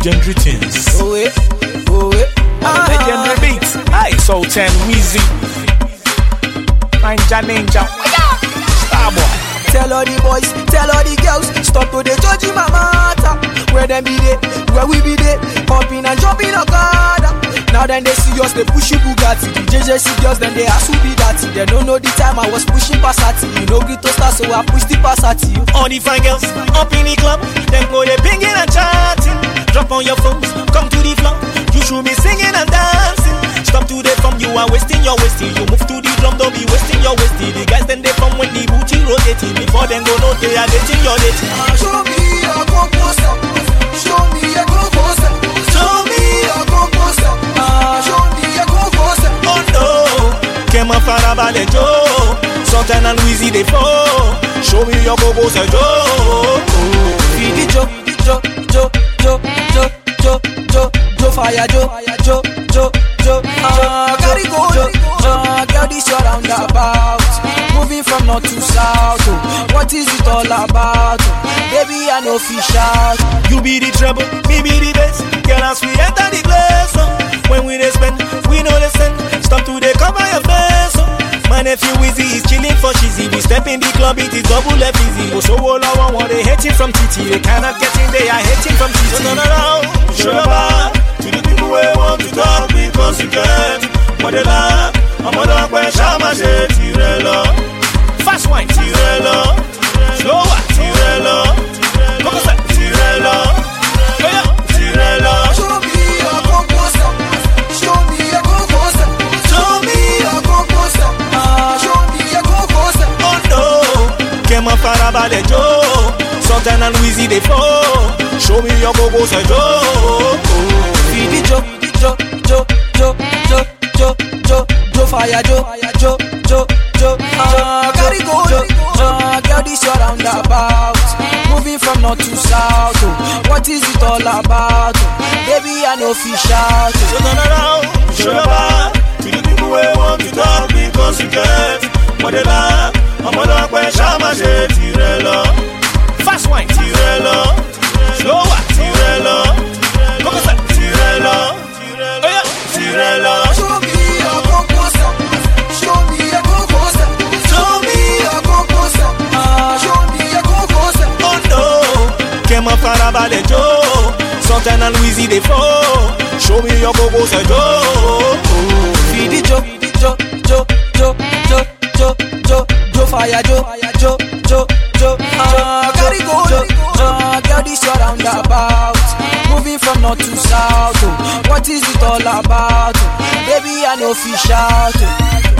legendary things. Oh it. Legendary beats. Aye, Sultan Weezy. Ninja. Starboy. Tell all the boys, tell all the girls, stop to the judge my matter. Where them be there, where we be there, hopping and jumping Okada. Now then they see us, they push Bugatti. The JJC girls, then they ask who be that. They don't know the time I was pushing Passati. You know Grito Star, so I push the Passati. All the fine girls up in the club, them go they pinging and chatting. Drop on your phones, come to the floor. You should be singing and dancing. Stop to the from you are wasting your wasting. You move to the drum, don't be wasting your wasting. The guys then they from when the booty rotating. Before them go know they are dating your dating. Show me your composer. Show me your composer. Show me your composer. Show me your composer. Oh no, Kema Farabale Joe, Sultan and Weezy they fall. Show me your composer Joe. Feed the Joe fire Joe. Carry go girl this your roundabout. Moving from north to south. What is it all about? Baby I know fish out. You be the treble, me be the bass. Girl as we enter the place, when we they spend, we know they send. Stop to the cover your face. My nephew Weezy is chilling for cheesy. We step in the club, it is double F easy. So all I want, they hating from TT. They cannot get in, they are hating from TT. No, show your back to the people who want to talk because you can. What they like, I'm a dog when Shama say Tirello. Fast wine, Tirello. Slower, Tirello. Come on, say Tirello. Tirello. Show me your composer. Show me your composer. Show me your composer. Show me your composer. Oh no, Kema Farabale Joe, Sultan and Weezy they fall. Show me your composer Joe. Feed the Joe fire Joe. Carry go girl this your roundabout. Moving from north to south. What is it all about? Baby I know fish out. So turn around, show your back to the people who want to talk because you can. What they like, I'm a dog when Shama say Tirello. Fast wine, Tirello. Slower, Tirello. Come on, say Tirello. Tirello. Show me your composer. Show me your composer. Show me your composer. Show me your composer. Oh no, Kema Farabale Joe, Sultan and Weezy they fall. Show me your composer Joe. Feed the Joe fire Joe. Carry go girl this your roundabout. Moving from north to south. What is it all about? Baby I know fish out.